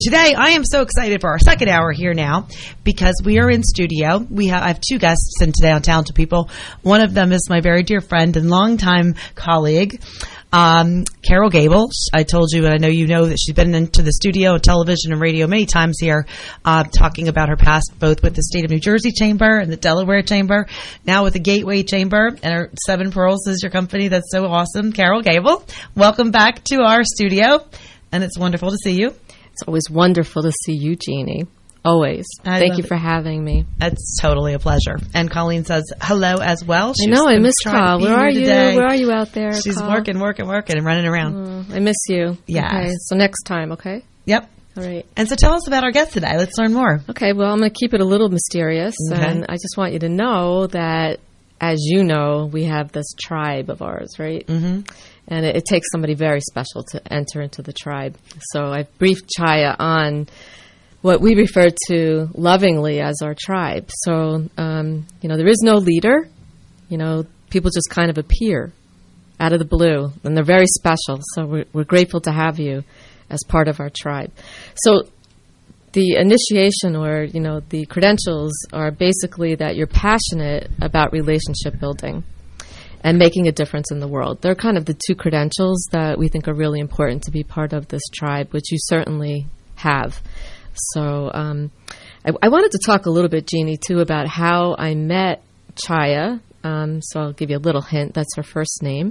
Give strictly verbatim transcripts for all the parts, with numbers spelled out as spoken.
today I am so excited for our second hour here now because we are in studio. We have I have two guests in today on Talented People. One of them is my very dear friend and longtime colleague, Um, Carol Gable. I told you, and I know you know, that she's been into the studio and television and radio many times here, uh, talking about her past, both with the State of New Jersey Chamber and the Delaware Chamber, now with the Gateway Chamber, and her Seven Pearls is your company. That's so awesome. Carol Gable, welcome back to our studio, and it's wonderful to see you. It's always wonderful to see you, Jeannie. Always. I Thank you it. for having me. It's totally a pleasure. And Colleen says hello as well. She's I know, I miss Carl. Where are you? Today. Where are you out there, She's Carl? working, working, working, and running around. Oh, I miss you. Yeah. Okay, so next time, okay? Yep. All right. And so tell us about our guest today. Let's learn more. Okay, well, I'm going to keep it a little mysterious. Okay. And I just want you to know that, as you know, we have this tribe of ours, right? Mm-hmm. And it, it takes somebody very special to enter into the tribe. So I've briefed Chaya on what we refer to lovingly as our tribe. So, um, you know, there is no leader. You know, people just kind of appear out of the blue, and they're very special. So we're, we're grateful to have you as part of our tribe. So the initiation, or, you know, the credentials are basically that you're passionate about relationship building and making a difference in the world. They're kind of the two credentials that we think are really important to be part of this tribe, which you certainly have. So um, I, I wanted to talk a little bit, Jeannie, too, about how I met Chaya. Um, so I'll give you a little hint. That's her first name.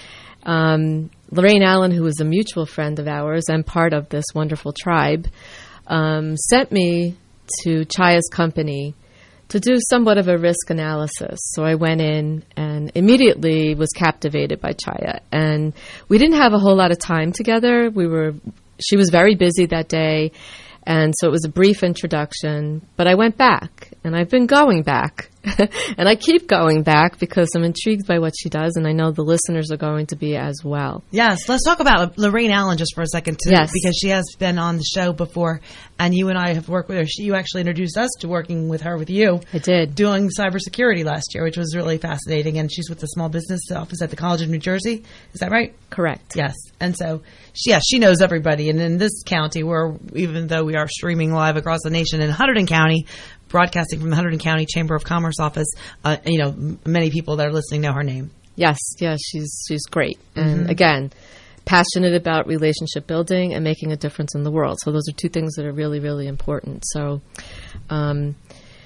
Um, Lorraine Allen, who is a mutual friend of ours and part of this wonderful tribe, um, sent me to Chaya's company to do somewhat of a risk analysis. So I went in and immediately was captivated by Chaya. And we didn't have a whole lot of time together. We were, she was very busy that day. And so it was a brief introduction, but I went back, and I've been going back, and I keep going back because I'm intrigued by what she does, and I know the listeners are going to be as well. Yes, let's talk about Lorraine Allen just for a second, too, yes. because she has been on the show before, and you and I have worked with her. She, you actually introduced us to working with her, with you. I did. Doing cybersecurity last year, which was really fascinating, and she's with the Small Business Office at the College of New Jersey. Is that right? Correct. Yes, and so, she, yeah, she knows everybody, and in this county, where even though we are streaming live across the nation in Hunterdon County, broadcasting from the Hunterdon County Chamber of Commerce office, uh, you know, m- many people that are listening know her name. Yes, yes, she's she's great. Mm-hmm. And again, passionate about relationship building and making a difference in the world. So those are two things that are really, really important. So um,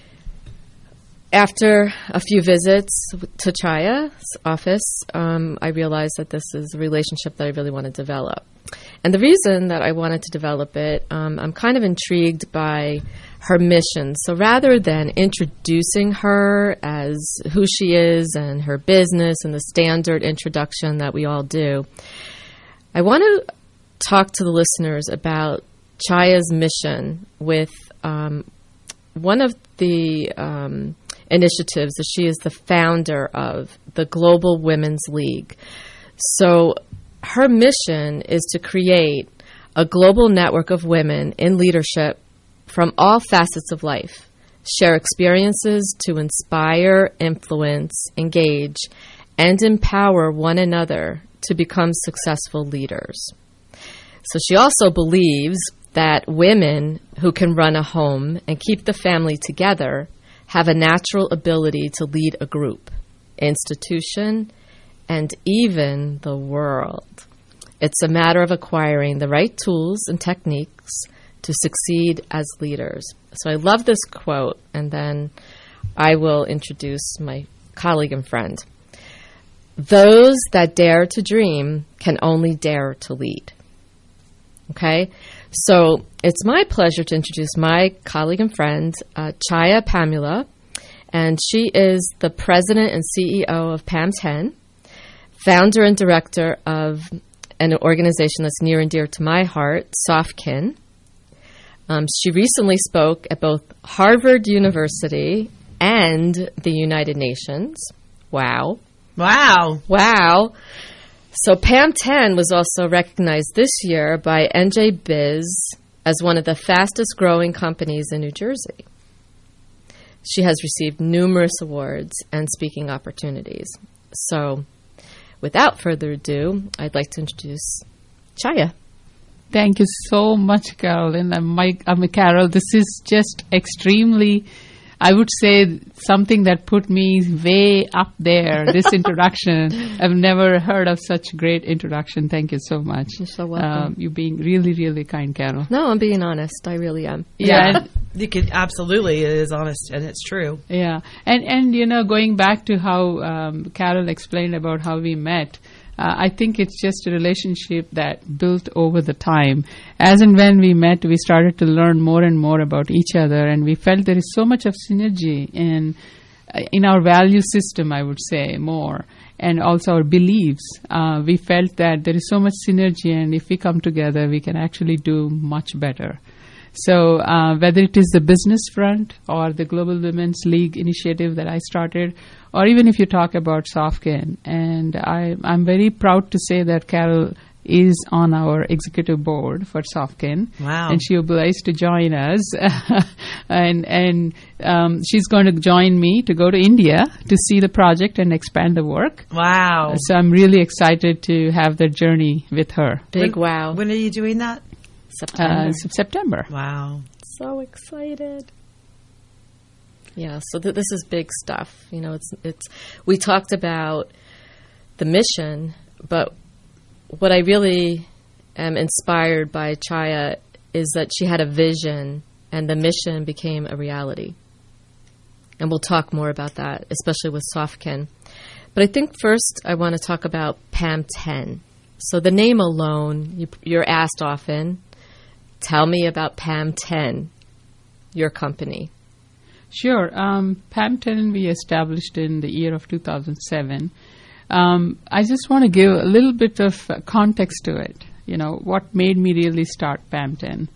after a few visits to Chaya's office, um, I realized that this is a relationship that I really want to develop. And the reason that I wanted to develop it, um, I'm kind of intrigued by her mission. So rather than introducing her as who she is and her business and the standard introduction that we all do, I want to talk to the listeners about Chaya's mission with um, one of the um, initiatives that she is the founder of, the Global Women's League. So her mission is to create a global network of women in leadership from all facets of life, share experiences to inspire, influence, engage, and empower one another to become successful leaders. So she also believes that women who can run a home and keep the family together have a natural ability to lead a group, institution, and even the world. It's a matter of acquiring the right tools and techniques to succeed as leaders. So I love this quote, and then I will introduce my colleague and friend. Those that dare to dream can only dare to lead. Okay? So it's my pleasure to introduce my colleague and friend, uh, Chaya Pamula, and she is the president and C E O of Pam ten, founder and director of an organization that's near and dear to my heart, Softkin. Um, she recently spoke at both Harvard University and the United Nations. Wow. Wow. Wow. So Pam ten was also recognized this year by N J Biz as one of the fastest growing companies in New Jersey. She has received numerous awards and speaking opportunities. So without further ado, I'd like to introduce Chaya. Thank you so much, Carol. And I'm, Mike, I'm Carol. This is just extremely, I would say, something that put me way up there, this introduction. I've never heard of such great introduction. Thank you so much. You're so welcome. Um, you're being really, really kind, Carol. No, I'm being honest. I really am. Yeah, yeah. You could absolutely. It is honest, and it's true. Yeah. And, and you know, going back to how um, Carol explained about how we met, Uh, I think it's just a relationship that built over the time. As and when we met, we started to learn more and more about each other, and we felt there is so much of synergy in in our value system, I would say, more, and also our beliefs. Uh, we felt that there is so much synergy, and if we come together, we can actually do much better. So uh, whether it is the business front or the Global Women's League initiative that I started, or even if you talk about Sofkin, and I, I'm very proud to say that Carol is on our executive board for Sofkin. Wow. And she obliged to join us. and and um, she's going to join me to go to India to see the project and expand the work. Wow. So I'm really excited to have that journey with her. Big when, wow. When are you doing that? September. Uh, September. Wow. So excited. Yeah, so th- this is big stuff. You know, it's it's. We talked about the mission, but what I really am inspired by Chaya is that she had a vision, and the mission became a reality. And we'll talk more about that, especially with Sofkin. But I think first I want to talk about PAM ten. So the name alone, you, you're asked often, tell me about PAM ten, your company. Sure. Um, PAM ten we established in the year of two thousand seven. Um, I just want to give a little bit of uh, context to it. You know, what made me really start PAM ten.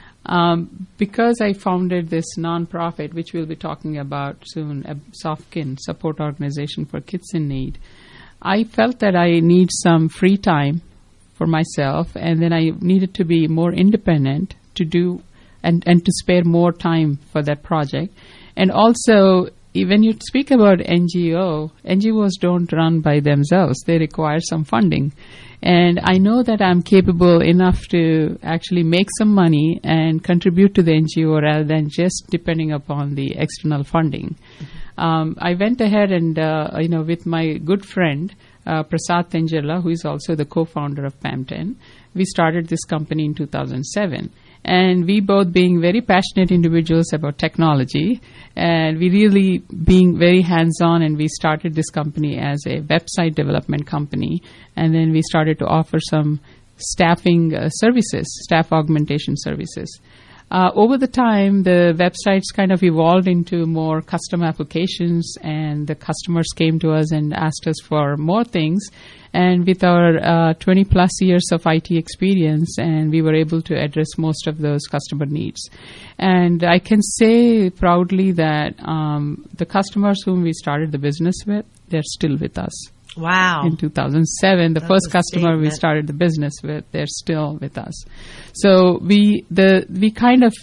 Um, because I founded this nonprofit, which we'll be talking about soon, a Sofkin support organization for kids in need, I felt that I need some free time for myself, and then I needed to be more independent to do and, and to spare more time for that project. And also, when you speak about N G O, N G Os don't run by themselves. They require some funding. And I know that I'm capable enough to actually make some money and contribute to the N G O rather than just depending upon the external funding. Mm-hmm. Um, I went ahead and, uh, you know, with my good friend, uh, Prasad Tenjala, who is also the co-founder of PAM ten, we started this company in two thousand seven. And we both being very passionate individuals about technology, and we really being very hands-on, and we started this company as a website development company, and then we started to offer some staffing uh, services, staff augmentation services. Uh, over the time, the websites kind of evolved into more custom applications, and the customers came to us and asked us for more things. And with our uh, twenty plus years of I T experience, and we were able to address most of those customer needs. And I can say proudly that um, the customers whom we started the business with, they're still with us. Wow. In two thousand seven, the That's first customer statement. we started the business with, they're still with us. So we the we kind of,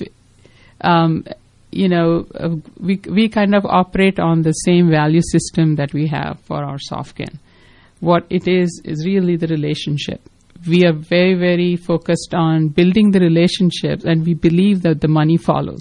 um, you know, uh, we we kind of operate on the same value system that we have for our Sofkin. What it is is really the relationship. We are very, very focused on building the relationships, and we believe that the money follows.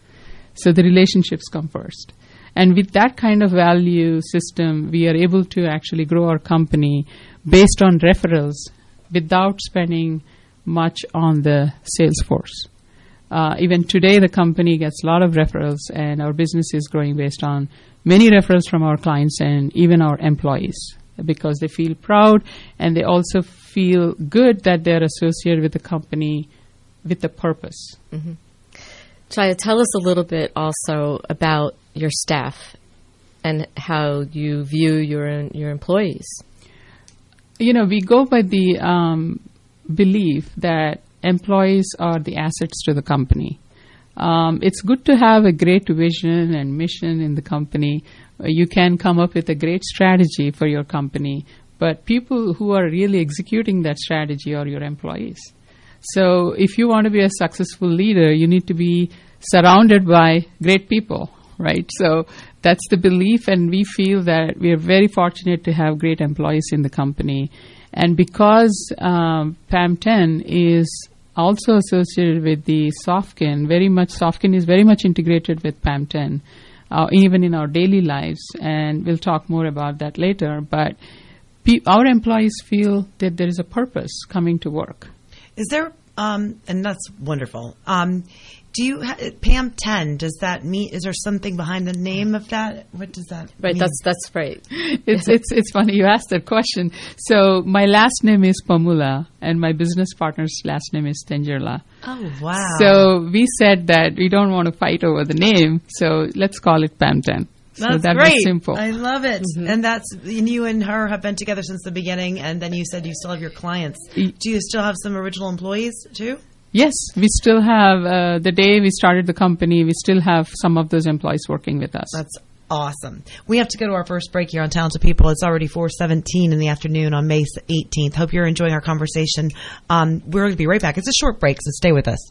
So the relationships come first. And with that kind of value system, we are able to actually grow our company based on referrals without spending much on the sales force. Uh, even today, the company gets a lot of referrals, and our business is growing based on many referrals from our clients and even our employees, because they feel proud, and they also feel good that they're associated with the company with a purpose. Mm-hmm. Chaya, tell us a little bit also about your staff and how you view your your employees. You know, we go by the um, belief that employees are the assets to the company. Um, it's good to have a great vision and mission in the company. You can come up with a great strategy for your company, but people who are really executing that strategy are your employees. So if you want to be a successful leader, you need to be surrounded by great people, right? So that's the belief, and we feel that we are very fortunate to have great employees in the company. And because um, PAM ten is also associated with the Sofkin. Very much, Sofkin is very much integrated with PAM ten, uh, even in our daily lives, and we'll talk more about that later. But pe- our employees feel that there is a purpose coming to work. Is there, um, and that's wonderful. Um, do you, ha- PAM ten, does that mean, is there something behind the name of that? What does that Right, mean? that's that's right. It's it's it's funny you asked that question. So my last name is Pamula, and my business partner's last name is Tenjerla. Oh, wow. So we said that we don't want to fight over the name, so let's call it PAM ten. So That's that great. was simple. I love it. And that's, and you and her have been together since the beginning, and then you said you still have your clients. Y- Do you still have some original employees too? Yes, we still have, uh, the day we started the company, we still have some of those employees working with us. That's awesome. We have to go to our first break here on Talented People. It's already four seventeen in the afternoon on May eighteenth. Hope you're enjoying our conversation. Um, we're going to be right back. It's a short break, so stay with us.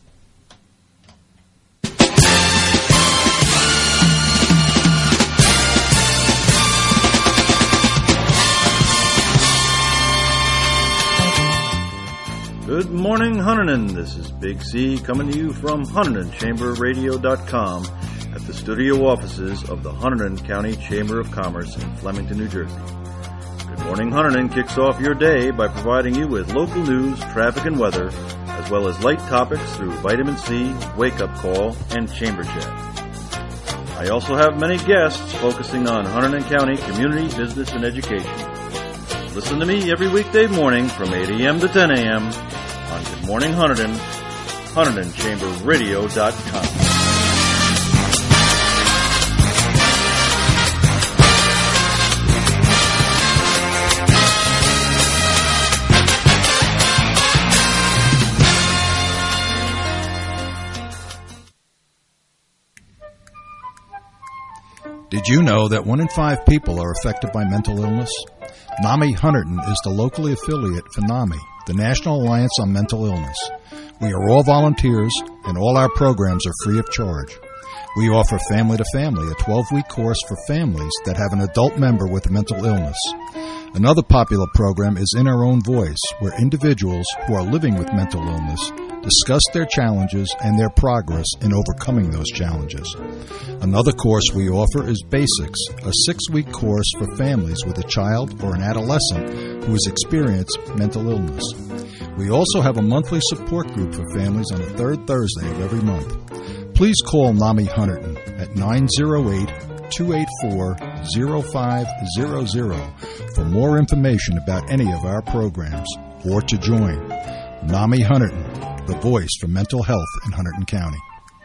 Good morning, Huntington. This is Big C coming to you from Huntington Chamber Radio dot com at the studio offices of the Huntington County Chamber of Commerce in Flemington, New Jersey. Good morning, Huntington kicks off your day by providing you with local news, traffic, and weather, as well as light topics through Vitamin C, Wake Up Call, and Chamber Chat. I also have many guests focusing on Huntington County community, business, and education. Listen to me every weekday morning from eight a.m. to ten a.m. on Good Morning Huntington, Huntington Chamber Radio dot com. Did you know that one in five people are affected by mental illness? NAMI Huntington is the locally affiliate for NAMI, the National Alliance on Mental Illness. We are all volunteers, and all our programs are free of charge. We offer Family to Family, a twelve-week course for families that have an adult member with a mental illness. Another popular program is In Our Own Voice, where individuals who are living with mental illness discuss their challenges and their progress in overcoming those challenges. Another course we offer is Basics, a six-week course for families with a child or an adolescent who has experienced mental illness. We also have a monthly support group for families on the third Thursday of every month. Please call NAMI Huntington at nine oh eight, two eight four, oh five hundred for more information about any of our programs or to join. NAMI Huntington, the voice for mental health in Hunterdon County.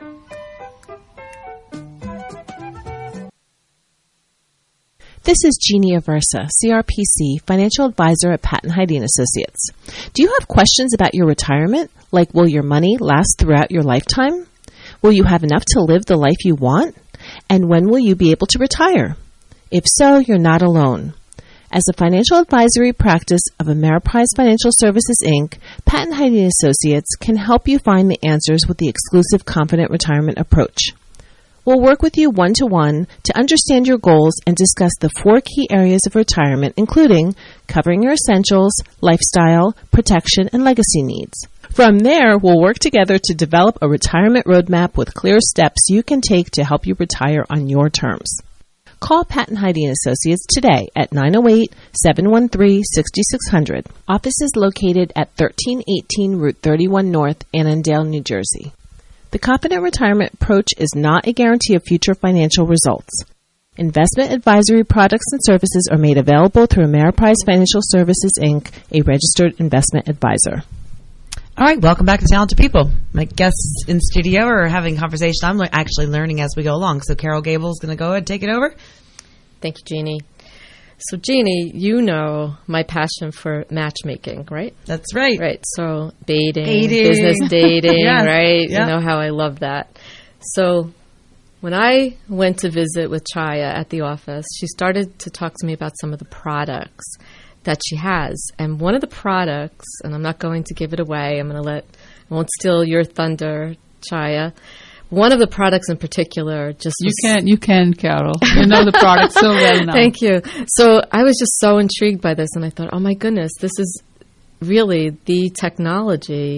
This is Jeannie Aversa, C R P C, Financial Advisor at Patton Heide and Associates. Do you have questions about your retirement, like will your money last throughout your lifetime? Will you have enough to live the life you want? And when will you be able to retire? If so, you're not alone. As a financial advisory practice of Ameriprise Financial Services, Incorporated, Patton Heide and Associates can help you find the answers with the exclusive Confident Retirement approach. We'll work with you one-to-one to understand your goals and discuss the four key areas of retirement, including covering your essentials, lifestyle, protection, and legacy needs. From there, we'll work together to develop a retirement roadmap with clear steps you can take to help you retire on your terms. Call Patton Heide and Associates today at nine oh eight, seven one three, six six zero zero. Office is located at thirteen eighteen Route thirty-one North, Annandale, New Jersey. The Confident Retirement approach is not a guarantee of future financial results. Investment advisory products and services are made available through Ameriprise Financial Services, Incorporated, a registered investment advisor. All right, welcome back to Talented People. My guests in studio are having conversation. I'm le- actually learning as we go along. So Carol Gable is going to go ahead and take it over. Thank you, Jeannie. So, Jeannie, you know my passion for matchmaking, right? That's right. Right. So, dating, Dating. business dating, Yeah. right? Yeah. You know how I love that. So, when I went to visit with Chaya at the office, she started to talk to me about some of the products that she has. And one of the products, and I'm not going to give it away, I'm going to let, I won't steal your thunder, Chaya. One of the products in particular just You was, can, you can, Carol. You know the product so well now. Thank you. So I was just so intrigued by this, and I thought, oh my goodness, this is really the technology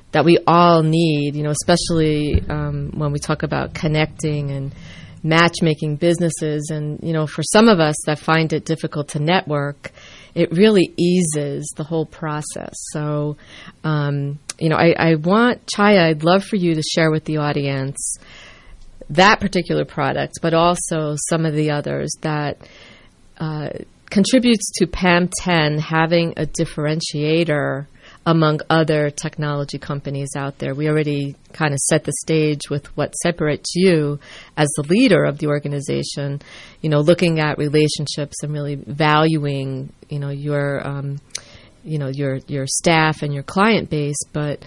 that we all need, you know, especially um, when we talk about connecting and matchmaking businesses. And, you know, for some of us that find it difficult to network, it really eases the whole process. So, um, you know, I, I want, Chaya, I'd love for you to share with the audience that particular product, but also some of the others that uh, contributes to P A M ten having a differentiator among other technology companies out there. We already kind of set the stage with what separates you as the leader of the organization, you know, looking at relationships and really valuing, you know, your, um, you know, your, your staff and your client base. But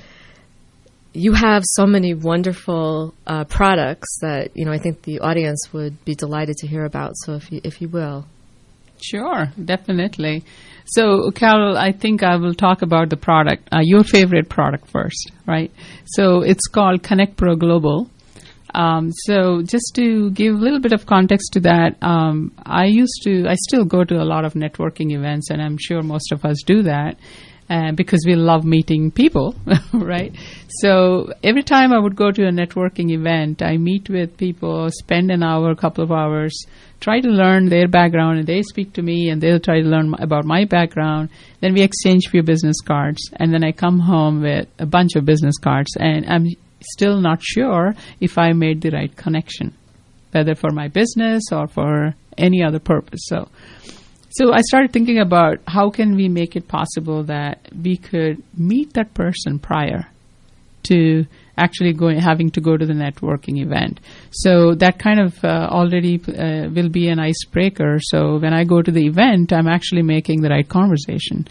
you have so many wonderful uh, products that, you know, I think the audience would be delighted to hear about. So if you, if you will. Sure, definitely. So, Carol, I think I will talk about the product, uh, your favorite product first, right? So it's called Connect Pro Global. Um, so just to give a little bit of context to that, um, I used to, I still go to a lot of networking events, and I'm sure most of us do that. Uh, because we love meeting people, right? So every time I would go to a networking event, I meet with people, spend an hour, a couple of hours, try to learn their background, and they speak to me, and they'll try to learn about my background. Then we exchange a few business cards, and then I come home with a bunch of business cards, and I'm still not sure if I made the right connection, whether for my business or for any other purpose. So. So I started thinking about how can we make it possible that we could meet that person prior to actually going, having to go to the networking event. So that kind of uh, already uh, will be an icebreaker. So when I go to the event, I'm actually making the right conversation.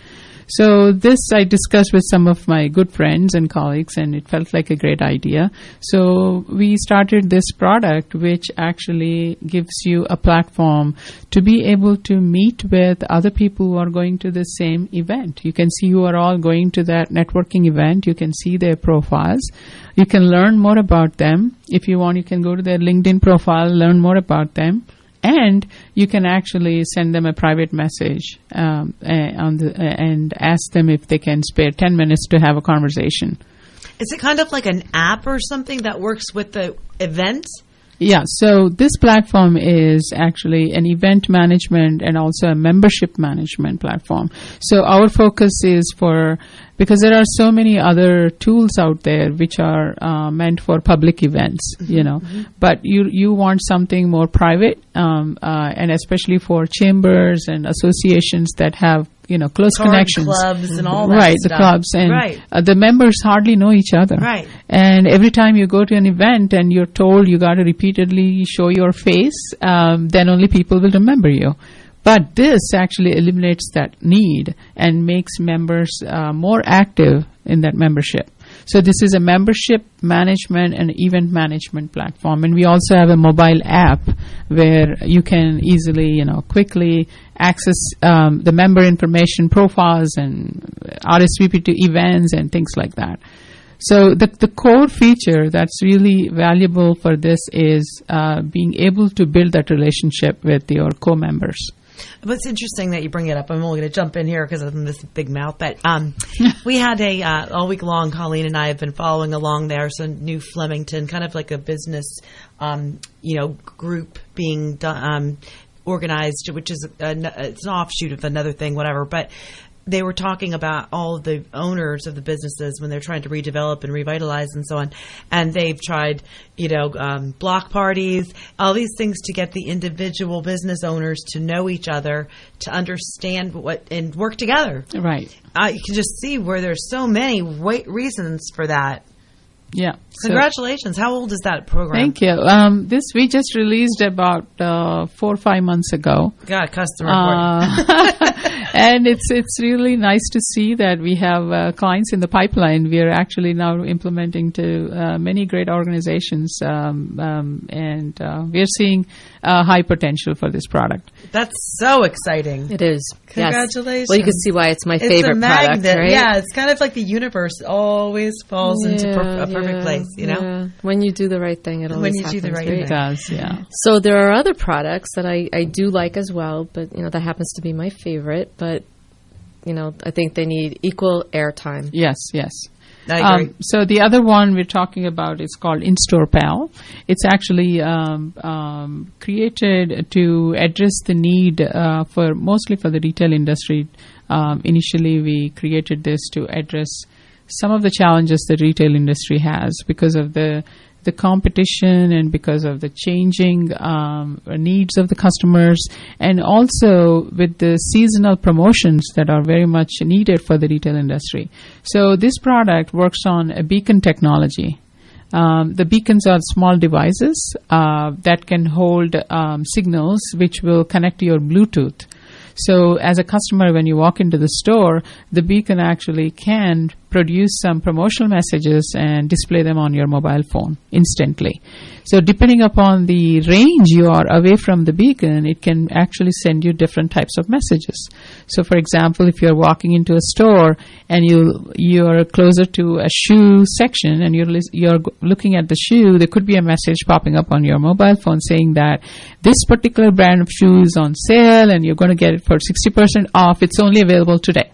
So this I discussed with some of my good friends and colleagues, and it felt like a great idea. So we started this product, which actually gives you a platform to be able to meet with other people who are going to the same event. You can see who are all going to that networking event. You can see their profiles. You can learn more about them. If you want, you can go to their LinkedIn profile, learn more about them. And you can actually send them a private message um, uh, on the, uh, and ask them if they can spare ten minutes to have a conversation. Is it kind of like an app or something that works with the event? Yeah, so this platform is actually an event management and also a membership management platform. So our focus is for, because there are so many other tools out there which are uh, meant for public events, mm-hmm, you know, mm-hmm. but you you want something more private, um, uh, and especially for chambers and associations that have, you know, close Card connections. Clubs and all that Right, stuff. the clubs. And right. uh, the members hardly know each other. Right. And every time you go to an event and you're told you got to repeatedly show your face, um, then only people will remember you. But this actually eliminates that need and makes members uh, more active in that membership. So this is a membership management and event management platform. And we also have a mobile app where you can easily, you know, quickly access um, the member information profiles and R S V P to events and things like that. So the, the core feature that's really valuable for this is uh, being able to build that relationship with your co-members. But it's interesting that you bring it up. I'm only going to jump in here because I'm this big mouth. But um, we had a uh, all week long. Colleen and I have been following along there. So New Flemington, kind of like a business, um, you know, group being done, um, organized, which is a, it's an offshoot of another thing, whatever. But they were talking about all of the owners of the businesses when they're trying to redevelop and revitalize and so on. And they've tried, you know, um, block parties, all these things to get the individual business owners to know each other, to understand what, and work together. Right. Uh, you can just see where there's so many wa- reasons for that. Yeah. Congratulations. So, how old is that program? Thank you. Um, this we just released about uh, four or five months ago. Got customer uh, And it's it's really nice to see that we have uh, clients in the pipeline. We are actually now implementing to uh, many great organizations, um, um, and uh, we are seeing uh, high potential for this product. That's so exciting. It is. Congratulations. Yes. Well, you can see why it's my it's favorite a magnet. product, right? Yeah, it's kind of like the universe always falls yeah, into per- a perfect yeah, place, you know? Yeah. When you do the right thing, it always When you happens, do the right right? thing. It does, yeah. So there are other products that I, I do like as well, but, you know, that happens to be my favorite. But, you know, I think they need equal airtime. Yes, yes. I agree. Um, so the other one we're talking about is called In-Store Pal. It's actually um, um, created to address the need uh, for mostly for the retail industry. Um, initially, we created this to address some of the challenges the retail industry has because of the the competition and because of the changing um, needs of the customers, and also with the seasonal promotions that are very much needed for the retail industry. So this product works on a beacon technology. Um, the beacons are small devices uh, that can hold um, signals which will connect to your Bluetooth. So as a customer, when you walk into the store, the beacon actually can produce some promotional messages and display them on your mobile phone instantly. So depending upon the range you are away from the beacon, it can actually send you different types of messages. So for example, if you're walking into a store and you you're closer to a shoe section and you're lis- you're looking at the shoe, there could be a message popping up on your mobile phone saying that this particular brand of shoe is on sale and you're going to get it for sixty percent off. It's only available today.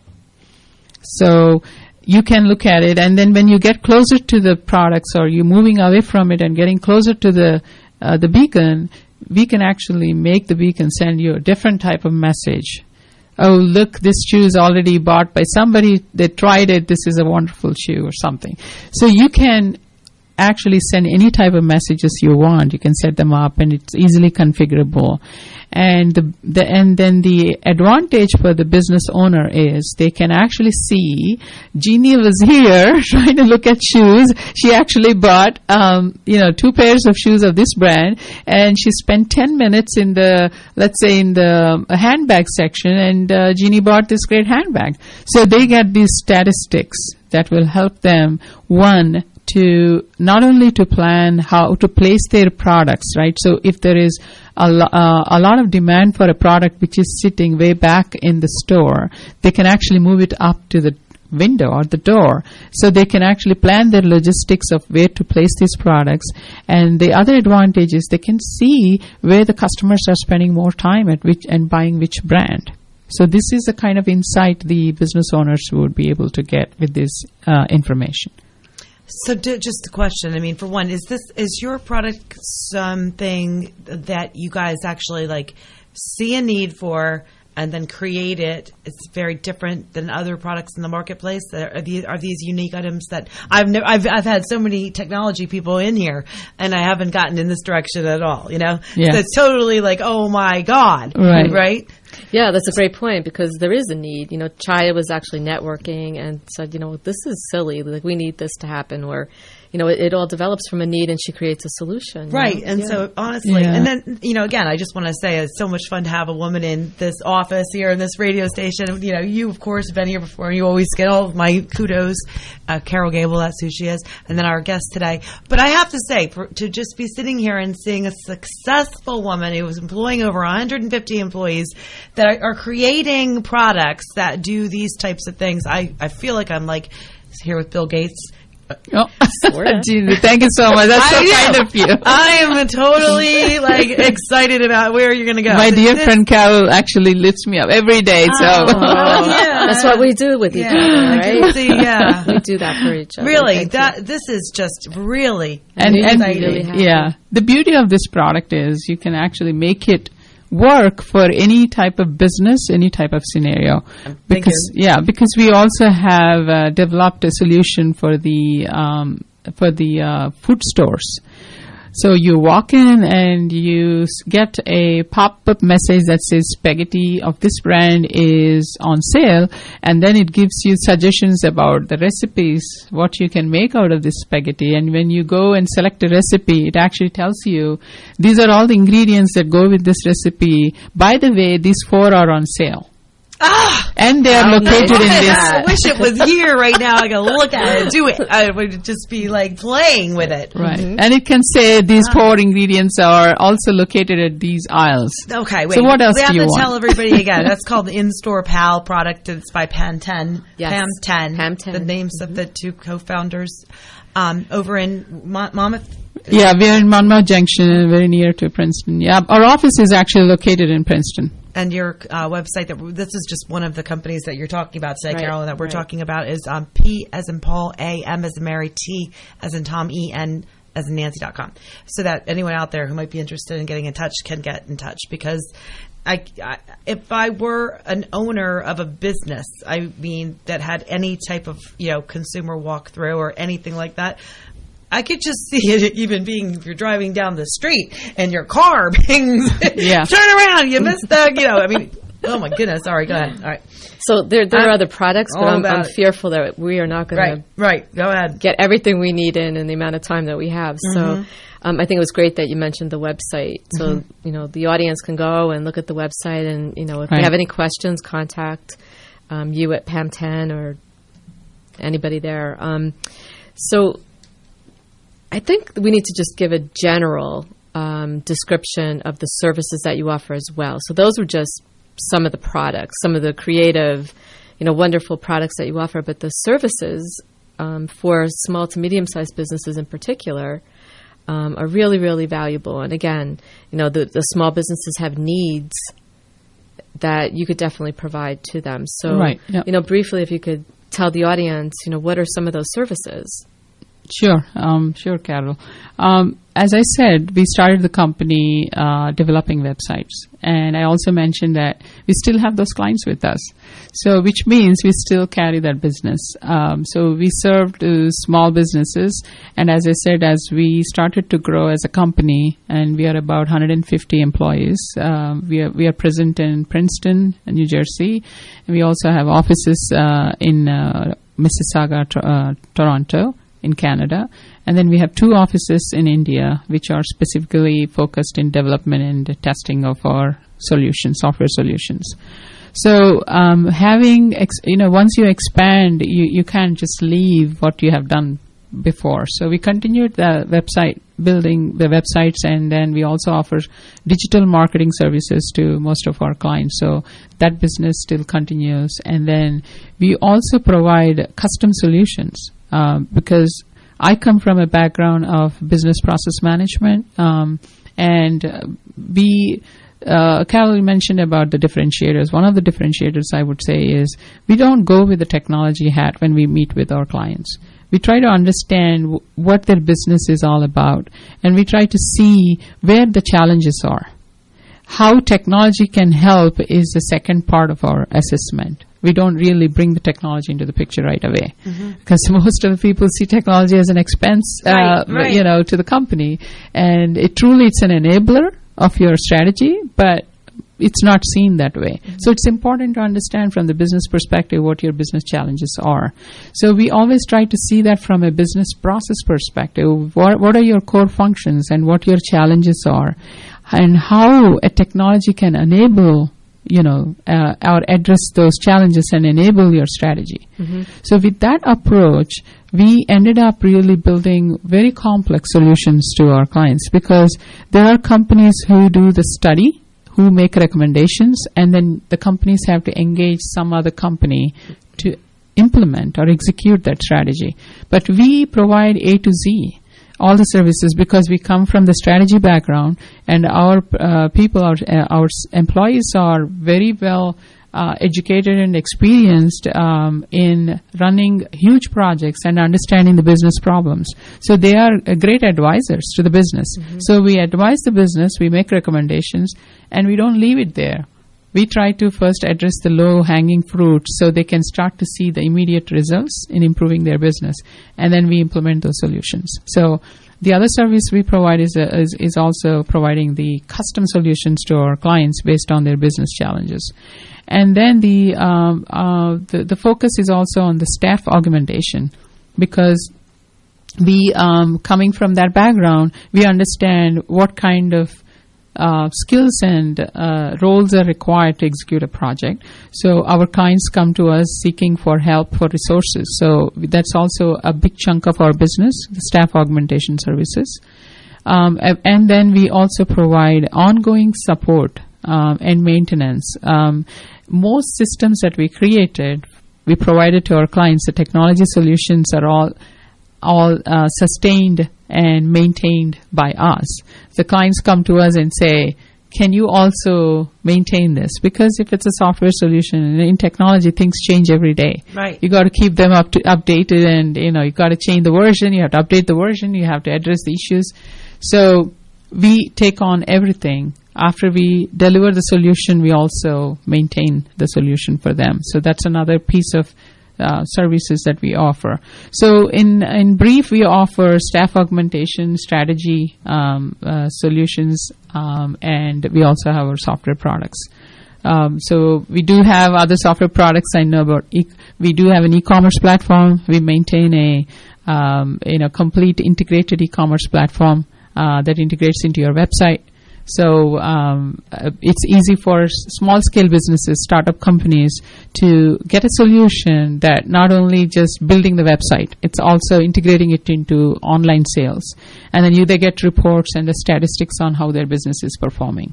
So you can look at it, and then when you get closer to the products or you're moving away from it and getting closer to the uh, the beacon, we can actually make the beacon send you a different type of message. Oh, look, this shoe is already bought by somebody. They tried it. This is a wonderful shoe or something. So you can actually send any type of messages you want. You can set them up, and it's easily configurable. And the, the and then the advantage for the business owner is they can actually see Jeannie was here trying to look at shoes. She actually bought um, you know two pairs of shoes of this brand, and she spent ten minutes in the let's say in the handbag section, and uh, Jeannie bought this great handbag. So they get these statistics that will help them, one, to not only to plan how to place their products, right? So if there is a, lo- uh, a lot of demand for a product which is sitting way back in the store, they can actually move it up to the window or the door. So they can actually plan their logistics of where to place these products. And the other advantage is they can see where the customers are spending more time at which and buying which brand. So this is the kind of insight the business owners would be able to get with this uh, information. So d- just a question. I mean, for one, is this is your product something that you guys actually like see a need for and then create it? It's very different than other products in the marketplace. Are these, are these unique items that I've never? I've I've had so many technology people in here, and I haven't gotten in this direction at all. You know, yeah. So it's totally like, oh my God, right? Right. Yeah, that's a great point because there is a need. You know, Chaya was actually networking and said, you know, this is silly. Like, we need this to happen where, you know, it, it all develops from a need and she creates a solution. Right. Know? And yeah. so, honestly, yeah. and then, you know, again, I just want to say it's so much fun to have a woman in this office here in this radio station. You know, you, of course, have been here before. You always get all of my kudos. Uh, Carol Gable, that's who she is. And then our guest today. But I have to say, for, to just be sitting here and seeing a successful woman who was employing over one hundred fifty employees that are, are creating products that do these types of things, I, I feel like I'm like here with Bill Gates. Oh. Gee, thank you so much. That's so kind of you. I am totally like excited about where you're going to go. My this, dear this, friend Carol actually lifts me up every day. So oh, yeah. That's what we do with yeah, each other, right? I can see, yeah. We do that for each other. Really, Thank that you. this is just really and, and exciting. Really yeah, the beauty of this product is you can actually make it work for any type of business, any type of scenario. Because yeah, because we also have uh, developed a solution for the um, for the uh, food stores. So you walk in and you s- get a pop-up message that says spaghetti of this brand is on sale, and then it gives you suggestions about the recipes, what you can make out of this spaghetti. And when you go and select a recipe, it actually tells you these are all the ingredients that go with this recipe. By the way, these four are on sale. Ah, and they are Oh, located nice. in this. I wish it was here right now. I gotta look at it, do it. I would just be like playing with it. Right. And it can say these four ingredients are also located at these aisles. Okay, wait. So what else we have do you to want? tell everybody again. That's called the In-Store Pal product. It's by Pam ten. Yes. Pam ten. Pam ten. The names of the two co-founders um, over in Mon- Monmouth. Yeah, we are in Monmouth Junction, very near to Princeton. Yeah, our office is actually located in Princeton. And your uh, website, that this is just one of the companies that you're talking about today, Right, Carolyn, that we're right. talking about is um, P as in Paul, A, M as in Mary, T as in Tom, E, N as in Nancy dot com. So that anyone out there who might be interested in getting in touch can get in touch, because I, I, if I were an owner of a business, I mean, that had any type of, you know, consumer walkthrough or anything like that, I could just see it even being, if you're driving down the street and your car pings, Yeah. turn around, you missed the, you know, I mean, oh my goodness. Sorry, go ahead. All right. So there, there are I'm other products, but all I'm, about I'm it. fearful that we are not going Right, to right. Go ahead. get everything we need in in the amount of time that we have. So um, I think it was great that you mentioned the website. So, you know, the audience can go and look at the website, and, you know, if Right. they have any questions, contact um, you at Pam ten or anybody there. Um, so I think we need to just give a general um, description of the services that you offer as well. So those were just some of the products, some of the creative, you know, wonderful products that you offer. But the services um, for small to medium-sized businesses in particular um, are really, really valuable. And again, you know, the, the small businesses have needs that you could definitely provide to them. So, Right, yeah. you know, briefly, if you could tell the audience, you know, what are some of those services? Sure, um, sure, Carol. Um, as I said, we started the company uh, developing websites, and I also mentioned that we still have those clients with us. So, which means we still carry that business. Um, so, we serve to small businesses, and as I said, as we started to grow as a company, and we are about one hundred fifty employees. Um, we are we are present in Princeton, New Jersey, and we also have offices uh, in uh, Mississauga, to, uh, Toronto, in Canada. And then we have two offices in India, which are specifically focused in development and testing of our solutions, software solutions. So um, having, ex- you know, once you expand, you, you can't just leave what you have done before. So we continued the website, building the websites, and then we also offer digital marketing services to most of our clients. So that business still continues. And then we also provide custom solutions. Um, because I come from a background of business process management, um, and uh, we, uh, Carol mentioned about the differentiators. One of the differentiators I would say is we don't go with the technology hat when we meet with our clients. We try to understand w- what their business is all about, and we try to see where the challenges are. How technology can help is the second part of our assessment. We don't really bring the technology into the picture right away, mm-hmm. because most of the people see technology as an expense, Right, uh, right. you know, to the company, and it truly it's an enabler of your strategy, but it's not seen that way. Mm-hmm. So it's important to understand from the business perspective what your business challenges are. So we always try to see that from a business process perspective. What, what are your core functions and what your challenges are, and how a technology can enable, you know, uh, or address those challenges and enable your strategy. Mm-hmm. So with that approach, we ended up really building very complex solutions to our clients, because there are companies who do the study, who make recommendations, and then the companies have to engage some other company to implement or execute that strategy. But we provide A to Z, all the services, because we come from the strategy background, and our uh, people, our, uh, our s- employees are very well uh, educated and experienced um, in running huge projects and understanding the business problems. So they are uh, great advisors to the business. Mm-hmm. So we advise the business, we make recommendations, and we don't leave it there. We try to first address the low-hanging fruit so they can start to see the immediate results in improving their business, and then we implement those solutions. So the other service we provide is, uh, is, is also providing the custom solutions to our clients based on their business challenges. And then the, um, uh, the, the focus is also on the staff augmentation, because we, um, coming from that background, we understand what kind of Uh, skills and uh, roles are required to execute a project. So our clients come to us seeking for help for resources. So that's also a big chunk of our business, the staff augmentation services. Um, and then we also provide ongoing support um, and maintenance. Um, most systems that we created, we provided to our clients. The technology solutions are all all uh, sustained and maintained by us. The clients come to us and say, can you also maintain this? Because if it's a software solution, in technology, things change every day. Right. You got to keep them up to updated, and you know you got to change the version. You have to update the version. You have to address the issues. So we take on everything. After we deliver the solution, we also maintain the solution for them. So that's another piece of uh, services that we offer. So in in brief, we offer staff augmentation, strategy um, uh, solutions, um, and we also have our software products. Um, so we do have other software products. I know about. E- we do have an e-commerce platform. We maintain a um, you know complete integrated e-commerce platform uh, that integrates into your website. So um, uh, it's easy for s- small-scale businesses, startup companies, to get a solution that not only just building the website, it's also integrating it into online sales. And then you, they get reports and the statistics on how their business is performing.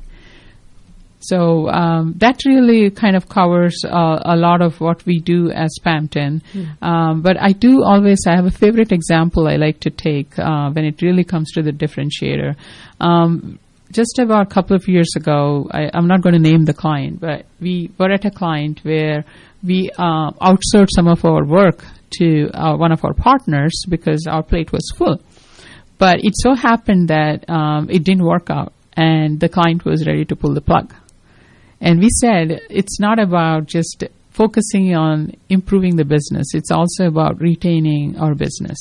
So um, that really kind of covers uh, a lot of what we do as Pampton. Mm. Um, but I do always, I have a favorite example I like to take uh, when it really comes to the differentiator. Um, Just about a couple of years ago, I, I'm not going to name the client, but we were at a client where we uh, outsourced some of our work to uh, one of our partners because our plate was full. But it so happened that um, it didn't work out, and the client was ready to pull the plug. And we said it's not about just focusing on improving the business. It's also about retaining our business.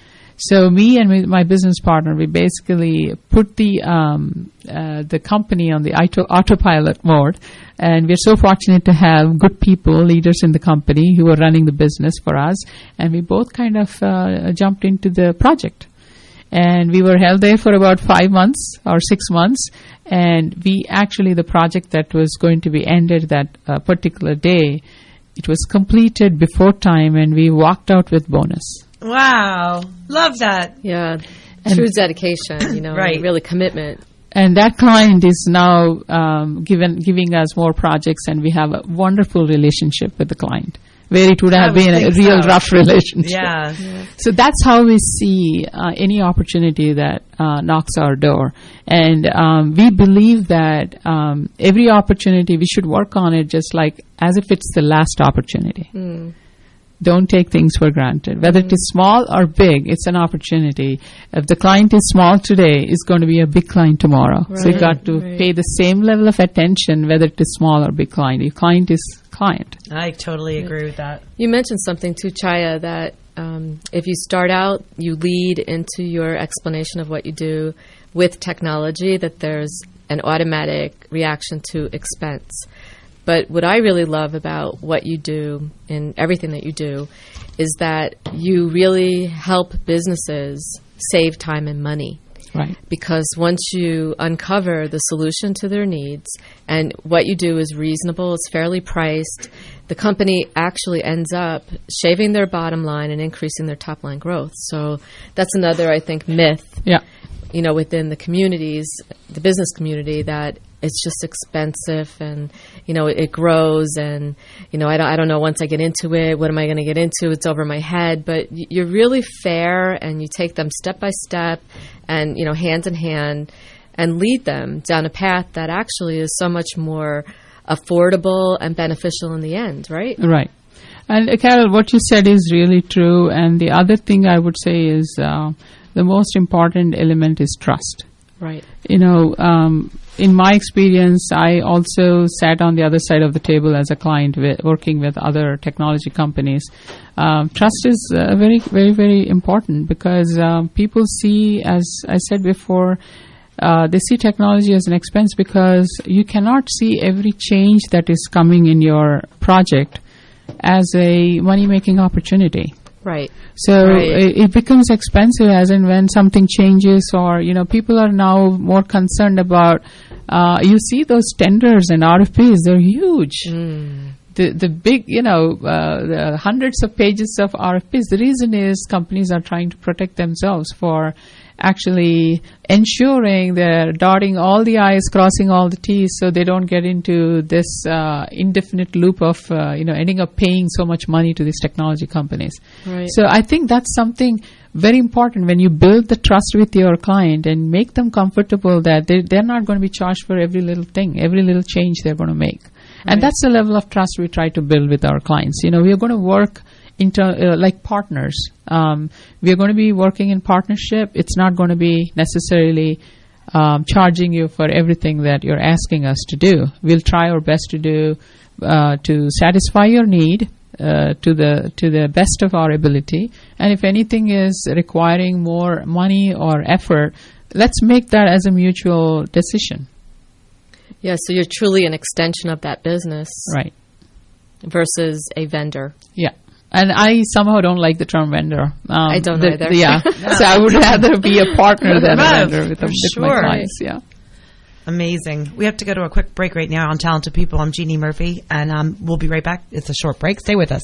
So me and my business partner, we basically put the um, uh, the company on the auto, autopilot mode, and we're so fortunate to have good people, leaders in the company who are running the business for us, and we both kind of uh, jumped into the project. And we were held there for about five months or six months, and we actually, the project that was going to be ended that uh, particular day, it was completed before time, and we walked out with bonus. Wow. Love that. Yeah. True dedication, you know, right. and really commitment. And that client is now um, given, giving us more projects, and we have a wonderful relationship with the client, where it would have would been a think real so. rough relationship. Yeah. yeah. So that's how we see uh, any opportunity that uh, knocks our door. And um, we believe that um, every opportunity, we should work on it just like as if it's the last opportunity. Mm. Don't take things for granted. Whether mm. it is small or big, it's an opportunity. If the client is small today, it's going to be a big client tomorrow. Right. So you got to right. pay the same level of attention, whether it is small or big client. Your client is client. I totally agree with that. You mentioned something too, Chaya, that um, if you start out, you lead into your explanation of what you do with technology, that there's an automatic reaction to expense. But what I really love about what you do and everything that you do is that you really help businesses save time and money. Right. Because once you uncover the solution to their needs and what you do is reasonable, it's fairly priced, the company actually ends up shaving their bottom line and increasing their top line growth. So that's another, I think, myth, Yeah. you know, within the communities, the business community, that it's just expensive and, you know, it, it grows and, you know, I don't, I don't know once I get into it, what am I going to get into? It's over my head. But y- you're really fair and you take them step by step and, you know, hand in hand and lead them down a path that actually is so much more affordable and beneficial in the end, right? Right. And uh, Carol, what you said is really true. And the other thing I would say is uh, the most important element is trust. Right. You know, um, in my experience, I also sat on the other side of the table as a client with, working with other technology companies. Um, trust is uh, very, very, very important because um, people see, as I said before, uh, they see technology as an expense because you cannot see every change that is coming in your project as a money-making opportunity. Right. So right. it, it becomes expensive as in when something changes, or, you know, people are now more concerned about, uh, you see those tenders and R F Ps, they're huge. Mm. The the big, you know, uh, the hundreds of pages of R F Ps. The reason is companies are trying to protect themselves for actually ensuring they're dotting all the I's, crossing all the T's, so they don't get into this uh, indefinite loop of, uh, you know, ending up paying so much money to these technology companies. Right. So I think that's something very important when you build the trust with your client and make them comfortable that they, they're not going to be charged for every little thing, every little change they're going to make. Right. And that's the level of trust we try to build with our clients. You know, we are going to work into, uh, like partners. Um, we are going to be working in partnership. It's not going to be necessarily um, charging you for everything that you're asking us to do. We'll try our best to do uh, to satisfy your need uh, to the to the best of our ability. And if anything is requiring more money or effort, let's make that as a mutual decision. Yeah, so you're truly an extension of that business. Right. Versus a vendor. Yeah. And I somehow don't like the term vendor. Um, I don't the, either. The, yeah. No. So I would rather be a partner than a vendor with, For with sure. my clients. Yeah. Amazing. We have to go to a quick break right now on Talented People. I'm Jeannie Murphy, and um, we'll be right back. It's a short break. Stay with us.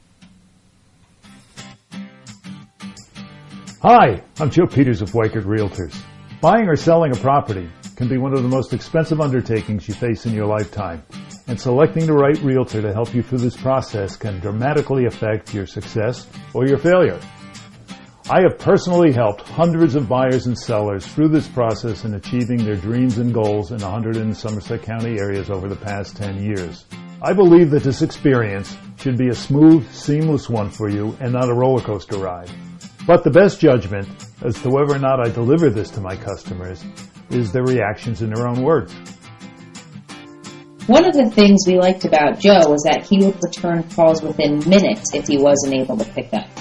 Hi, I'm Joe Peters of Weichert Realtors. Buying or selling a property can be one of the most expensive undertakings you face in your lifetime, and selecting the right realtor to help you through this process can dramatically affect your success or your failure. I have personally helped hundreds of buyers and sellers through this process in achieving their dreams and goals in one hundred in Somerset County areas over the past ten years. I believe that this experience should be a smooth, seamless one for you and not a roller coaster ride. But the best judgment as to whether or not I deliver this to my customers is their reactions in their own words. One of the things we liked about Joe was that he would return calls within minutes if he wasn't able to pick up.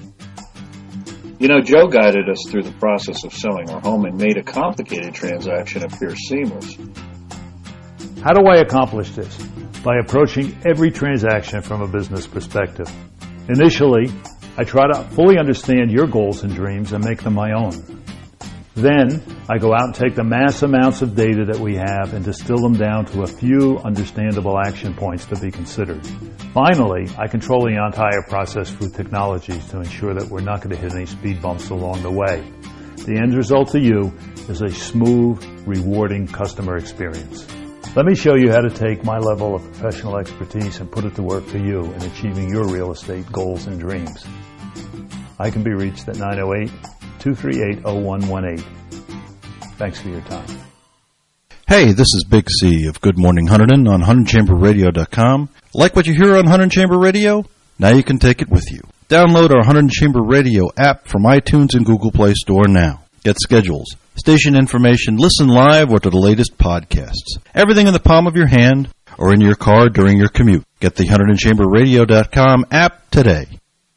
You know, Joe guided us through the process of selling our home and made a complicated transaction appear seamless. How do I accomplish this? By approaching every transaction from a business perspective. Initially, I try to fully understand your goals and dreams and make them my own. Then, I go out and take the mass amounts of data that we have and distill them down to a few understandable action points to be considered. Finally, I control the entire process through technologies to ensure that we're not going to hit any speed bumps along the way. The end result to you is a smooth, rewarding customer experience. Let me show you how to take my level of professional expertise and put it to work for you in achieving your real estate goals and dreams. I can be reached at nine oh eight, two three eight, oh one one eight. Thanks for your time. Hey, this is Big C of Good Morning Hunterdon on Hunterdon Chamber Radio dot com. Like what you hear on Hunterdon Chamber Radio? Now you can take it with you. Download our Hunterdon Chamber Radio app from iTunes and Google Play Store now. Get schedules, station information, listen live, or to the latest podcasts. Everything in the palm of your hand or in your car during your commute. Get the Hunterdon Chamber Radio dot com app today.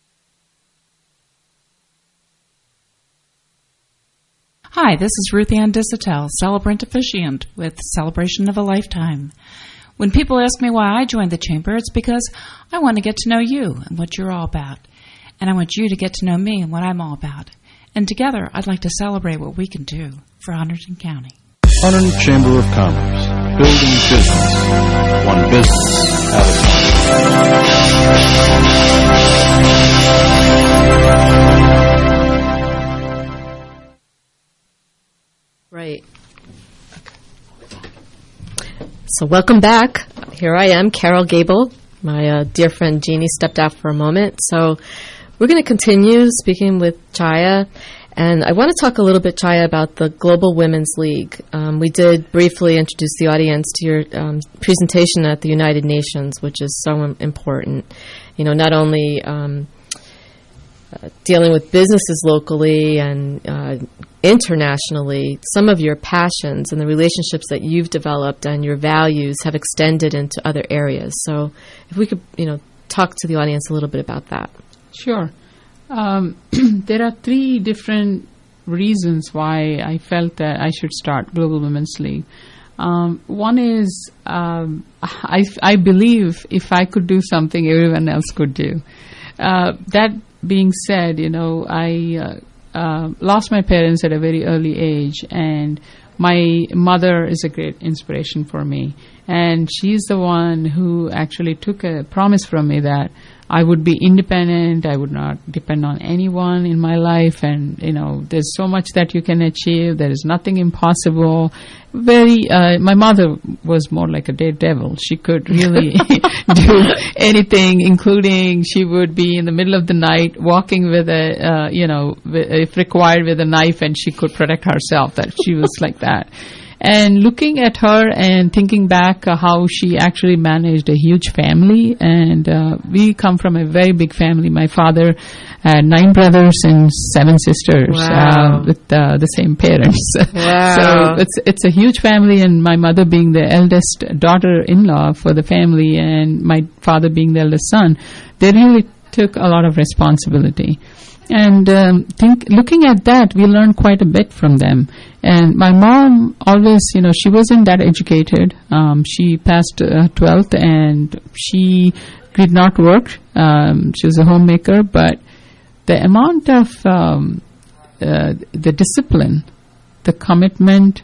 Hi, this is Ruth Ann Disatel, celebrant officiant with Celebration of a Lifetime. When people ask me why I joined the Chamber, it's because I want to get to know you and what you're all about. And I want you to get to know me and what I'm all about. And together, I'd like to celebrate what we can do for Hunterdon County. Hunterdon Chamber of Commerce. Building business. One business at a time. Right. So welcome back. Here I am, Carol Gable. My uh, dear friend Jeannie stepped out for a moment. So we're going to continue speaking with Chaya. And I want to talk a little bit, Chaya, about the Global Women's League. Um, we did briefly introduce the audience to your um, presentation at the United Nations, which is so important. You know, not only um, uh, dealing with businesses locally and uh, internationally, some of your passions and the relationships that you've developed and your values have extended into other areas. So if we could, you know, talk to the audience a little bit about that. Sure. Um, there are three different reasons why I felt that I should start Global Women's League. Um, one is um, I, I believe if I could do something, everyone else could do. Uh, that being said, you know, I uh, uh, lost my parents at a very early age, and my mother is a great inspiration for me. And she's the one who actually took a promise from me that I would be independent. I would not depend on anyone in my life. And, you know, there's so much that you can achieve. There is nothing impossible. Very, uh, my mother was more like a daredevil. She could really do anything, including she would be in the middle of the night walking with a, uh, you know, if required with a knife, and she could protect herself. That she was like that. And looking at her and thinking back uh, how she actually managed a huge family, and uh, we come from a very big family. My father had nine brothers and seven sisters. Wow. uh, with uh, the same parents. Wow. So it's it's a huge family, and my mother being the eldest daughter-in-law for the family, and my father being the eldest son, they really took a lot of responsibility. And um, think, looking at that, we learned quite a bit from them. And my mom always, you know, she wasn't that educated. Um, she passed uh, twelfth, and she did not work. Um, she was a homemaker, but the amount of um, uh, the discipline, the commitment,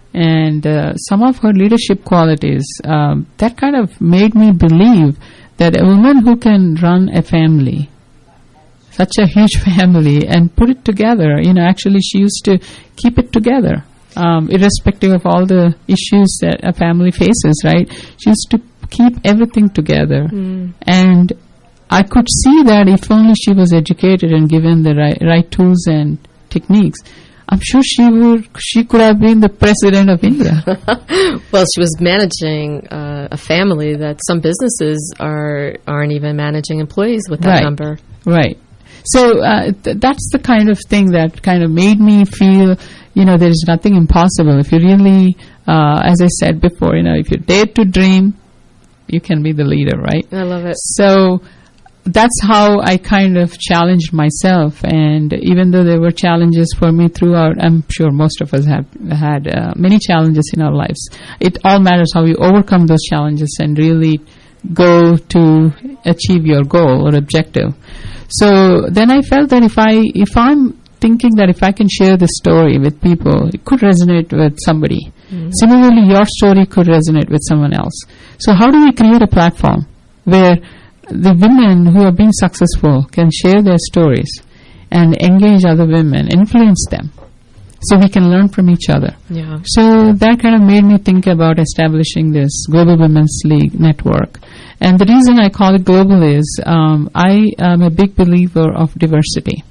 and uh, some of her leadership qualities, um, that kind of made me believe that a woman who can run a family, such a huge family, and put it together. You know, actually she used to keep it together, um, irrespective of all the issues that a family faces, right? She used to keep everything together. Mm. And I could see that if only she was educated and given the right, right tools and techniques, I'm sure she would. She could have been the president of India. Well, she was managing uh, a family that some businesses are aren't even managing employees with that right. number. Right. So uh, th- that's the kind of thing that kind of made me feel, you know, there is nothing impossible. If you really, uh, as I said before, you know, if you dare to dream, you can be the leader, right? I love it. So that's how I kind of challenged myself. And even though there were challenges for me throughout, I'm sure most of us have had uh, many challenges in our lives. It all matters how you overcome those challenges and really go to achieve your goal or objective. So then I felt that if I, if I'm thinking that if I can share this story with people, it could resonate with somebody. Mm-hmm. Similarly, your story could resonate with someone else. So how do we create a platform where the women who have been successful can share their stories and engage other women, influence them, so we can learn from each other? Yeah. So that kind of made me think about establishing this Global Women's League network. And the reason I call it global is um, I am a big believer of diversity.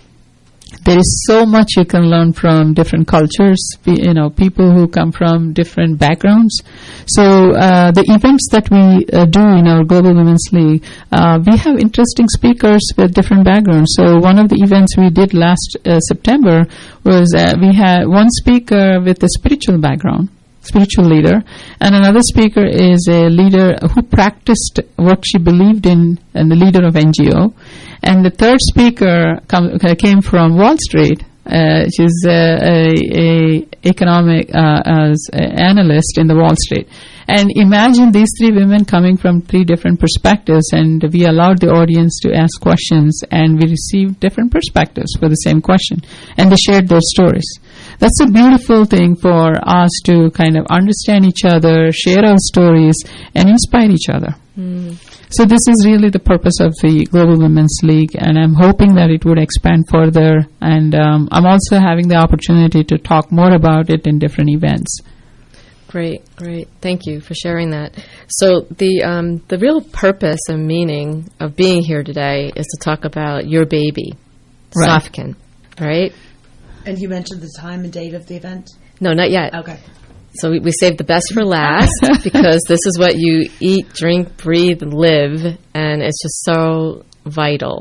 There is so much you can learn from different cultures, you know, people who come from different backgrounds. So uh, the events that we uh, do in our Global Women's League, uh, we have interesting speakers with different backgrounds. So one of the events we did last uh, September was uh, we had one speaker with a spiritual background, spiritual leader, and another speaker is a leader who practiced what she believed in, and the leader of N G O. And the third speaker come, came from Wall Street. Uh, she's a, a, a economic uh, as a analyst in the Wall Street. And imagine these three women coming from three different perspectives, and we allowed the audience to ask questions, and we received different perspectives for the same question, and they shared their stories. That's a beautiful thing for us to kind of understand each other, share our stories, and inspire each other. Mm. So this is really the purpose of the Global Women's League, and I'm hoping that it would expand further, and um, I'm also having the opportunity to talk more about it in different events. Great, great. Thank you for sharing that. So the um, the real purpose and meaning of being here today is to talk about your baby, right. Sofkin, right? And you mentioned the time and date of the event? No, not yet. Okay. So we, we saved the best for last because this is what you eat, drink, breathe, live, and it's just so vital.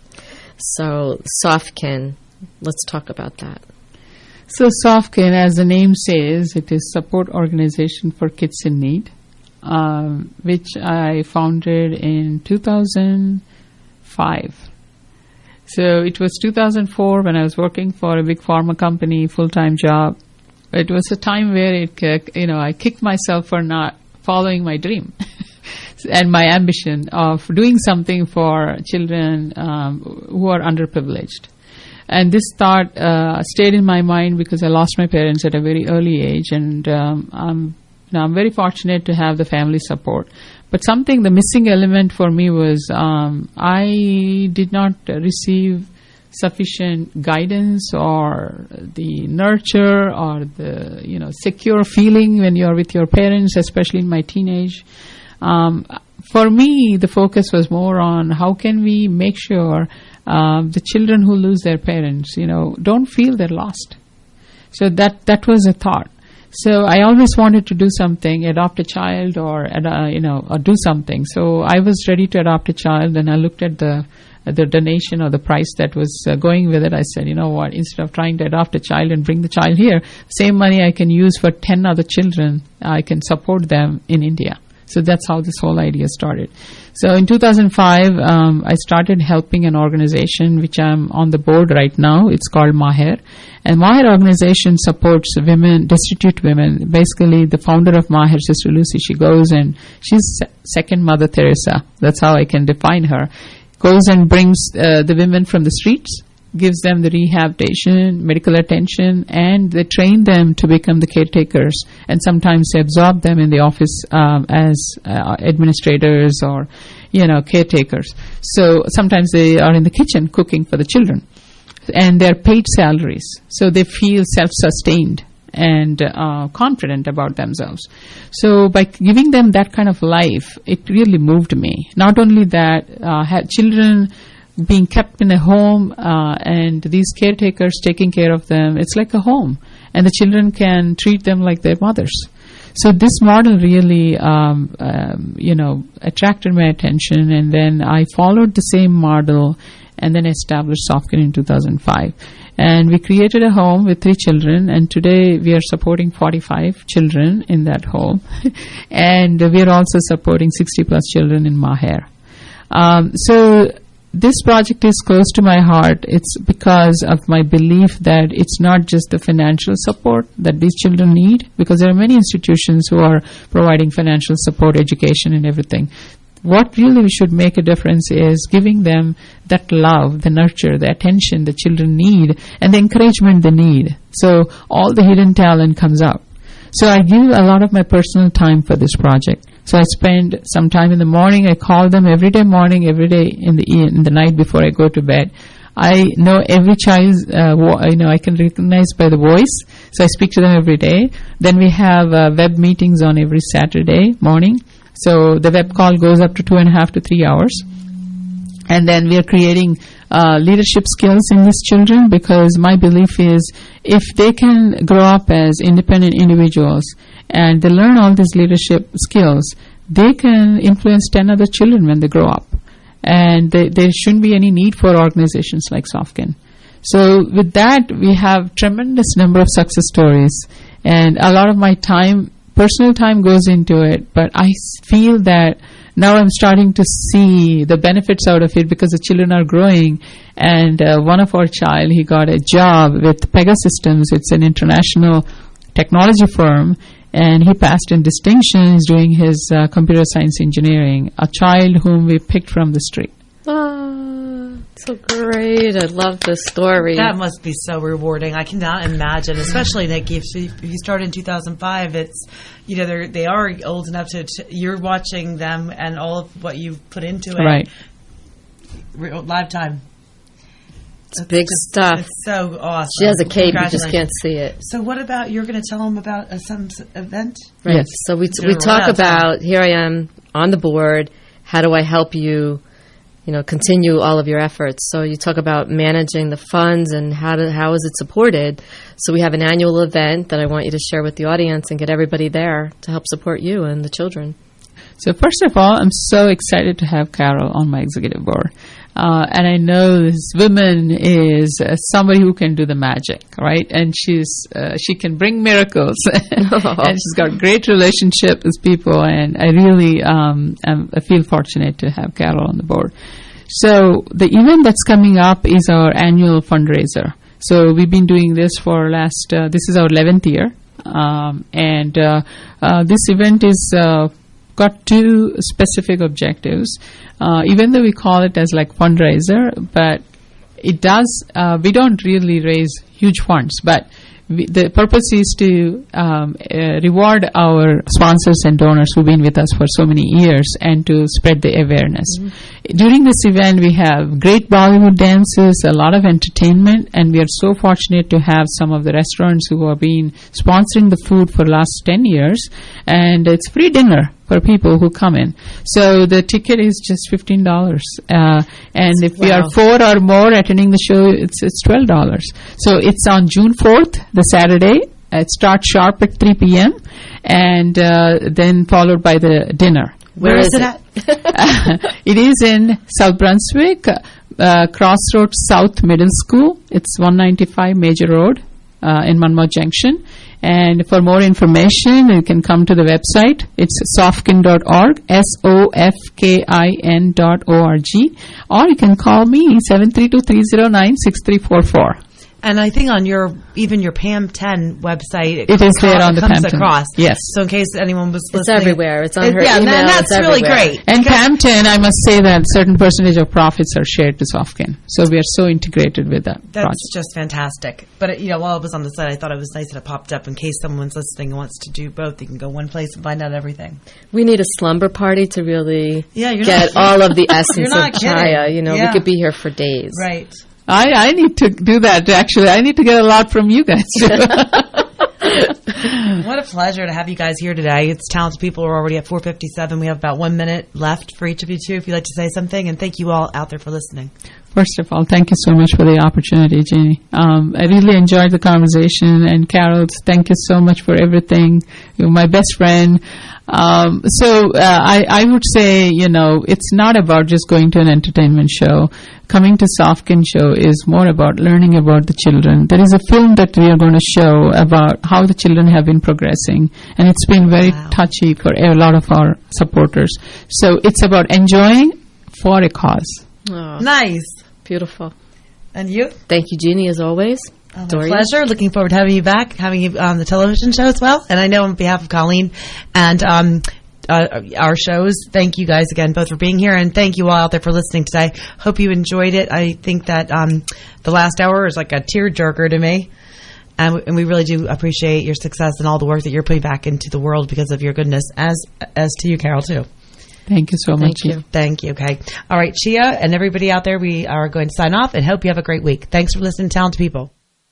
So Sofkin, let's talk about that. So Sofkin, as the name says, it is support organization for kids in need, um, which I founded in two thousand five. So it was two thousand four when I was working for a big pharma company, full-time job. It was a time where it, uh, you know, I kicked myself for not following my dream and my ambition of doing something for children um, who are underprivileged. And this thought uh, stayed in my mind because I lost my parents at a very early age, and um, I'm, you know, I'm very fortunate to have the family support. But something, the missing element for me was um, I did not uh, receive sufficient guidance or the nurture or the, you know, secure feeling when you're with your parents, especially in my teenage. Um, for me, the focus was more on how can we make sure uh, the children who lose their parents, you know, don't feel they're lost. So that that was a thought. So I always wanted to do something, adopt a child or, uh, you know, or do something. So I was ready to adopt a child, and I looked at the the donation or the price that was uh, going with it. I said, you know what, instead of trying to adopt a child and bring the child here, same money I can use for ten other children, I can support them in India. So that's how this whole idea started. So in two thousand five, um, I started helping an organization which I'm on the board right now. It's called Maher. And Maher organization supports women, destitute women. Basically, the founder of Maher, Sister Lucy, she goes and she's second Mother Teresa. That's how I can define her. Goes and brings uh, the women from the streets, gives them the rehabilitation, medical attention, and they train them to become the caretakers. And sometimes they absorb them in the office um, as uh, administrators or, you know, caretakers. So sometimes they are in the kitchen cooking for the children. And they're paid salaries. So they feel self-sustained and uh, confident about themselves. So by giving them that kind of life, it really moved me. Not only that, uh, had children being kept in a home uh, and these caretakers taking care of them, it's like a home. And the children can treat them like their mothers. So this model really, um, um, you know, attracted my attention, and then I followed the same model and then established Sofkin in two thousand five. And we created a home with three children, and today we are supporting forty-five children in that home. And we are also supporting sixty plus children in Maher. Um, so this project is close to my heart. It's because of my belief that it's not just the financial support that these children need, because there are many institutions who are providing financial support, education, and everything. What really should make a difference is giving them that love, the nurture, the attention the children need, and the encouragement they need. So all the hidden talent comes out. So I give a lot of my personal time for this project. So I spend some time in the morning. I call them every day morning, every day in the in the night before I go to bed. I know every child's, uh, vo- you know, I can recognize by the voice. So I speak to them every day. Then we have uh, web meetings on every Saturday morning. So the web call goes up to two and a half to three hours. And then we are creating uh, leadership skills in these children, because my belief is if they can grow up as independent individuals and they learn all these leadership skills, they can influence ten other children when they grow up. And they, there shouldn't be any need for organizations like Sofkin. So with that, we have tremendous number of success stories. And a lot of my time, personal time goes into it, but I feel that now I'm starting to see the benefits out of it, because the children are growing. And uh, one of our child, he got a job with Pegasystems. It's an international technology firm, and he passed in distinction. He's doing his uh, computer science engineering, a child whom we picked from the street. Oh, so great. I love this story. That must be so rewarding. I cannot imagine, especially Nick, if you started in two thousand five, it's, you know, they're, they are old enough to, to, you're watching them and all of what you put into it. Right. Real, live time. It's, it's big just, stuff. It's so awesome. She has a cape, you just can't see it. So what about, you're going to tell them about uh, some event? Right. Yes. So we, t- we talk about, here I am on the board, how do I help you, you know, continue all of your efforts. So you talk about managing the funds and how to, how is it supported. So we have an annual event that I want you to share with the audience and get everybody there to help support you and the children. So first of all, I'm so excited to have Carol on my executive board. Uh, and I know this woman is uh, somebody who can do the magic, right? And she's uh, she can bring miracles. And she's got great relationship with people. And I really um, am, I feel fortunate to have Carol on the board. So the event that's coming up is our annual fundraiser. So we've been doing this for last, uh, this is our eleventh year. Um, and uh, uh, this event is uh, got two specific objectives. Uh, even though we call it as like fundraiser, but it does, uh, we don't really raise huge funds, but we, the purpose is to um, uh, reward our sponsors and donors who've been with us for so many years and to spread the awareness. Mm-hmm. During this event, we have great Bollywood dances, a lot of entertainment, and we are so fortunate to have some of the restaurants who have been sponsoring the food for the last ten years, and it's free dinner for people who come in. So the ticket is just fifteen dollars. Uh, and if wow. we are four or more attending the show, it's it's twelve dollars. So it's on June fourth, the Saturday. It starts sharp at three p.m. and uh, then followed by the dinner. Where, Where is, is it at? It is in South Brunswick, uh, Crossroads South Middle School. It's one ninety-five Major Road uh, in Monmouth Junction. And for more information, you can come to the website. It's sofkin dot org, S O F K I N dot O R G. Or you can call me, seven three two, three zero nine, six three four four. And I think on your, even your P A M ten website, it, it is there on the comes P A M ten. Across. Yes. So in case anyone was it's listening. It's everywhere. It's on it, her yeah, email. And that's it's really great. And P A M ten, I must say that certain percentage of profits are shared to Sofkin. So we are so integrated with that That's project. just fantastic. But, it, you know, while it was on the site, I thought it was nice that it popped up in case someone's listening and wants to do both. You can go one place and find out everything. We need a slumber party to really yeah, you're get all of the essence of kidding. Chaya. You know, yeah. we could be here for days. Right. I, I need to do that, actually. I need to get a lot from you guys. What a pleasure to have you guys here today. It's talented people. We're already at four fifty-seven. We have about one minute left for each of you two if you'd like to say something. And thank you all out there for listening. First of all, thank you so much for the opportunity, Jeannie. Um, I really enjoyed the conversation. And Carol, thank you so much for everything. You're my best friend. Um, so uh, I, I would say, you know, it's not about just going to an entertainment show. Coming to Sofkin show is more about learning about the children. There is a film that we are going to show about how the children have been progressing, and it's been very wow. touchy for a lot of our supporters. So it's about enjoying for a cause. Oh, nice. Beautiful. And you? Thank you, Jeannie, as always. Oh, my pleasure. Looking forward to having you back, having you on the television show as well. And I know on behalf of Colleen and um, uh, our shows, thank you guys again both for being here, and thank you all out there for listening today. Hope you enjoyed it. I think that um, the last hour is like a tearjerker to me. And we, and we really do appreciate your success and all the work that you're putting back into the world because of your goodness, as as to you, Carol, too. Thank you so Thank much. you. Thank you. Okay. All right, Chia and everybody out there, we are going to sign off and hope you have a great week. Thanks for listening to Talented People.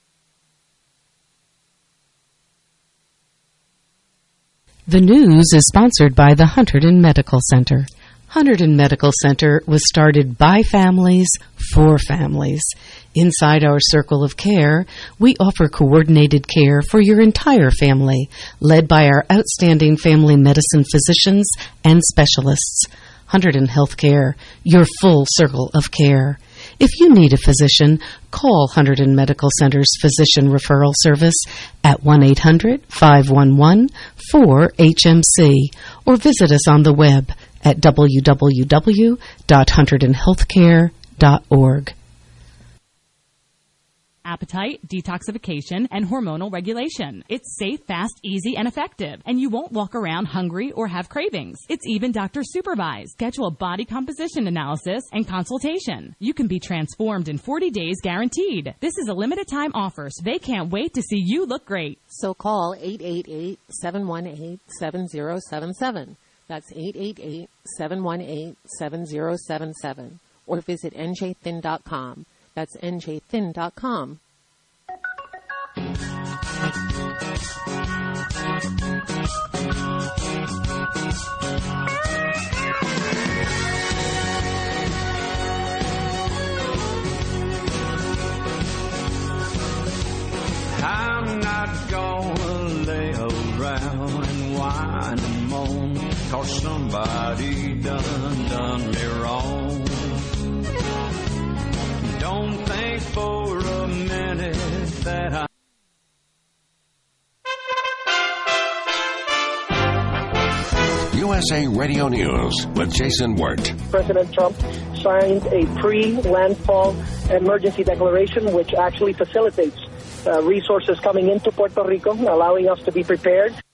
The news is sponsored by the Hunterdon Medical Center. Hunterdon Medical Center was started by families for families. Inside our circle of care, we offer coordinated care for your entire family, led by our outstanding family medicine physicians and specialists. Hunterdon Healthcare, your full circle of care. If you need a physician, call Hunterdon Medical Center's Physician Referral Service at one eight hundred, five one one, four H M C or visit us on the web at w w w dot hunterdon healthcare dot org. Appetite, detoxification, and hormonal regulation. It's safe, fast, easy, and effective. And you won't walk around hungry or have cravings. It's even doctor supervised. Schedule a body composition analysis and consultation. You can be transformed in forty days guaranteed. This is a limited time offer, so they can't wait to see you look great. So call eight eight eight, seven one eight, seven zero seven seven. That's eight eight eight, seven one eight, seven zero seven seven. Or visit n j thin dot com. That's n j thin dot com. I'm not gonna lay around and whine and moan, 'cause somebody done done me wrong. Don't think for a minute that I U S A Radio News with Jason Wirt. President Trump signed a pre-landfall emergency declaration which actually facilitates uh, resources coming into Puerto Rico, allowing us to be prepared.